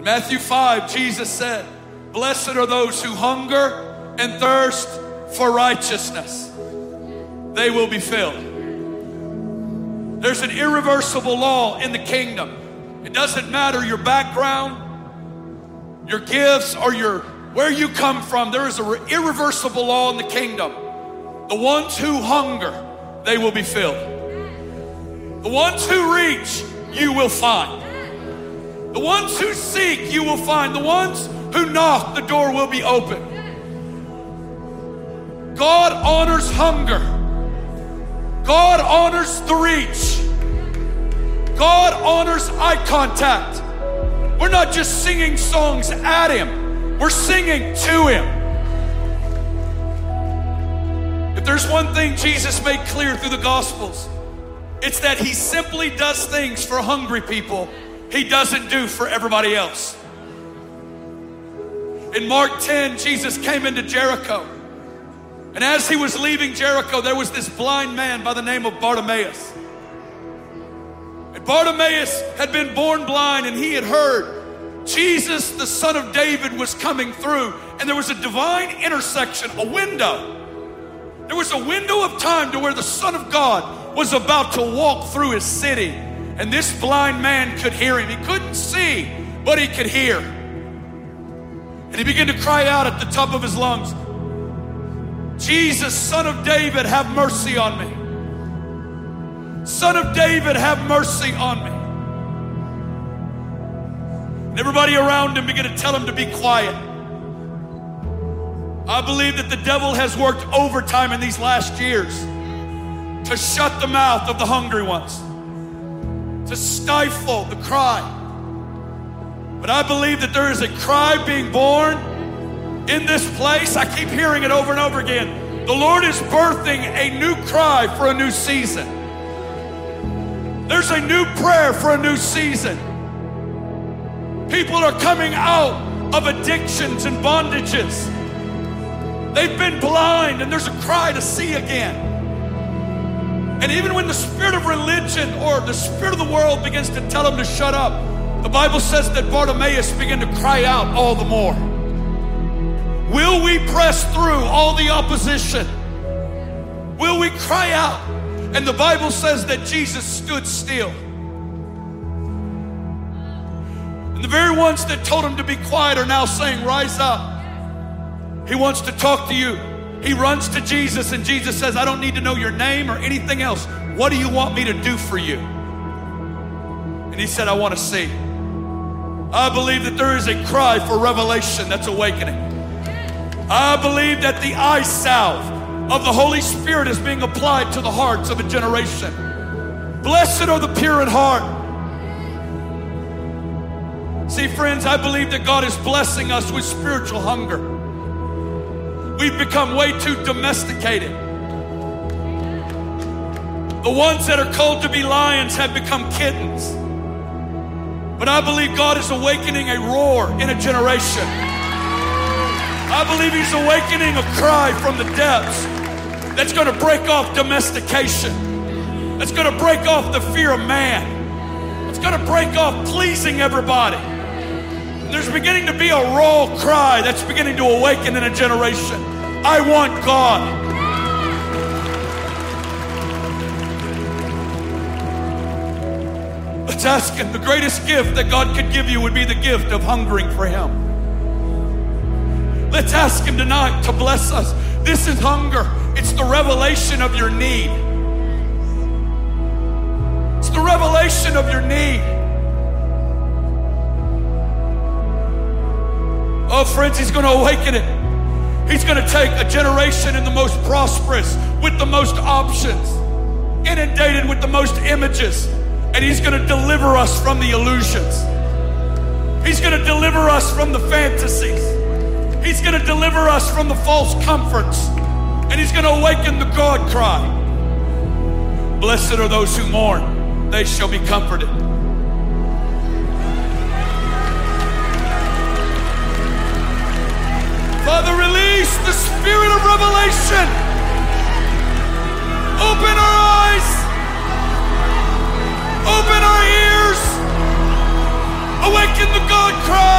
Matthew 5, Jesus said, blessed are those who hunger and thirst for righteousness. They will be filled. There's an irreversible law in the kingdom. It doesn't matter your background, your gifts, or where you come from. There is an irreversible law in the kingdom. The ones who hunger, they will be filled. The ones who reach, you will find. The ones who seek, you will find. The ones who knock, the door will be open. God honors hunger. God honors the reach. God honors eye contact. We're not just singing songs at Him. We're singing to Him. If there's one thing Jesus made clear through the Gospels, it's that He simply does things for hungry people He doesn't do for everybody else. In Mark 10, Jesus came into Jericho. And as He was leaving Jericho, there was this blind man by the name of Bartimaeus. And Bartimaeus had been born blind, and he had heard Jesus, the Son of David, was coming through. And there was a divine intersection, a window. There was a window of time to where the Son of God was about to walk through His city. And this blind man could hear Him. He couldn't see, but he could hear. And he began to cry out at the top of his lungs, Jesus, Son of David, have mercy on me. Son of David, have mercy on me. And everybody around him began to tell him to be quiet. I believe that the devil has worked overtime in these last years to shut the mouth of the hungry ones, to stifle the cry. But I believe that there is a cry being born in this place. I keep hearing it over and over again. The Lord is birthing a new cry for a new season. There's a new prayer for a new season. People are coming out of addictions and bondages. They've been blind, and there's a cry to see again. And even when the spirit of religion or the spirit of the world begins to tell them to shut up, the Bible says that Bartimaeus began to cry out all the more. Will we press through all the opposition? Will we cry out? And the Bible says that Jesus stood still. And the very ones that told him to be quiet are now saying, rise up. He wants to talk to you. He runs to Jesus, and Jesus says, I don't need to know your name or anything else. What do you want me to do for you? And he said, I want to see. I believe that there is a cry for revelation that's awakening. I believe that the eye salve of the Holy Spirit is being applied to the hearts of a generation. Blessed are the pure in heart. See, friends, I believe that God is blessing us with spiritual hunger. We've become way too domesticated. The ones that are called to be lions have become kittens. But I believe God is awakening a roar in a generation. I believe He's awakening a cry from the depths that's going to break off domestication. That's going to break off the fear of man. It's going to break off pleasing everybody. And there's beginning to be a raw cry that's beginning to awaken in a generation. I want God. Let's ask Him. The greatest gift that God could give you would be the gift of hungering for Him. Let's ask Him tonight to bless us. This is hunger. It's the revelation of your need. It's the revelation of your need. Oh, friends, He's going to awaken it. He's going to take a generation in the most prosperous, with the most options, inundated with the most images, and He's going to deliver us from the illusions. He's going to deliver us from the fantasies. He's going to deliver us from the false comforts, and He's going to awaken the God cry. Blessed are those who mourn, they shall be comforted. Father, release the spirit of revelation. Open our eyes. Open our ears. Awaken the God cry.